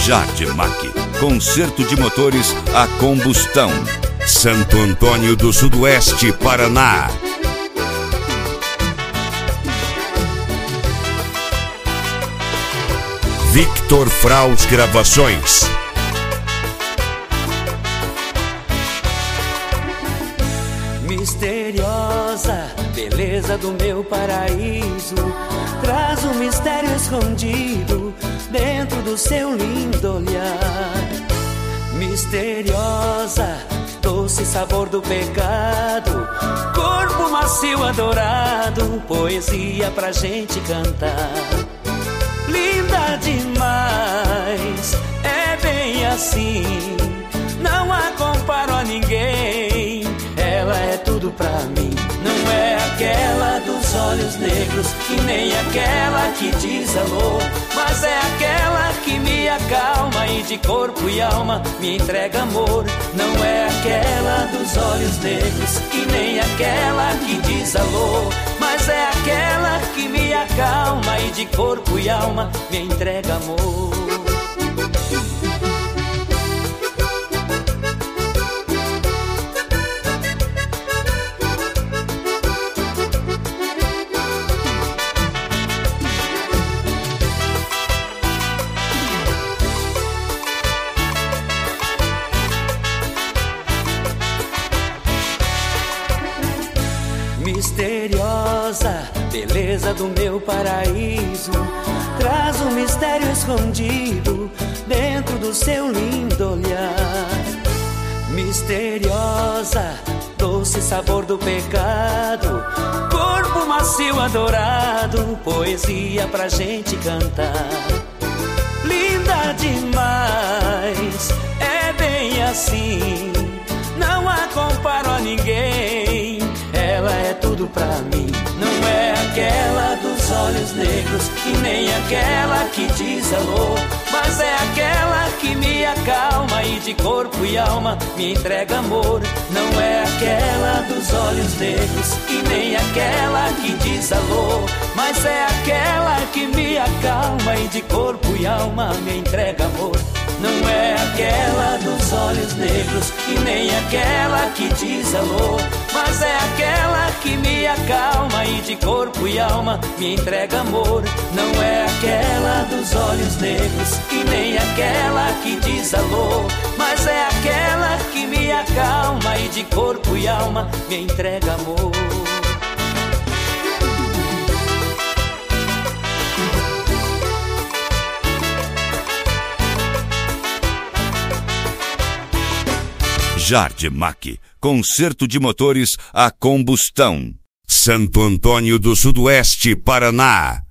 Jardemac, conserto de motores a combustão. Santo Antônio do Sudoeste, Paraná. Victor Fraus Gravações. Misteriosa beleza do meu paraíso, traz um mistério escondido dentro do seu lindo olhar. Misteriosa, doce sabor do pecado, corpo macio adorado, poesia pra gente cantar. Linda demais, é bem assim, não a comparo a ninguém. Ela é tudo pra mim. Não é aquela dos olhos negros e nem aquela que diz alô, mas é aquela que me acalma e de corpo e alma me entrega amor. Não é aquela dos olhos negros e nem aquela que diz alô, mas é aquela que me acalma e de corpo e alma me entrega amor. Misteriosa beleza do meu paraíso, traz um mistério escondido dentro do seu lindo olhar. Misteriosa, doce sabor do pecado, corpo macio adorado, poesia pra gente cantar. Linda demais, é bem assim, não a comparo a ninguém. Ela é tudo pra mim. Não é aquela dos olhos negros e nem aquela que diz alô, mas é aquela que me acalma e de corpo e alma me entrega amor. Não é aquela dos olhos negros e nem aquela que diz alô, mas é aquela que me acalma e de corpo e alma me entrega amor. Não é aquela dos olhos negros e nem aquela que diz alô, mas é aquela que me acalma e de corpo e alma me entrega amor. Não é aquela dos olhos negros e nem aquela que diz alô, mas é aquela que me acalma e de corpo e alma me entrega amor. Jardemac, conserto de motores a combustão. Santo Antônio do Sudoeste, Paraná.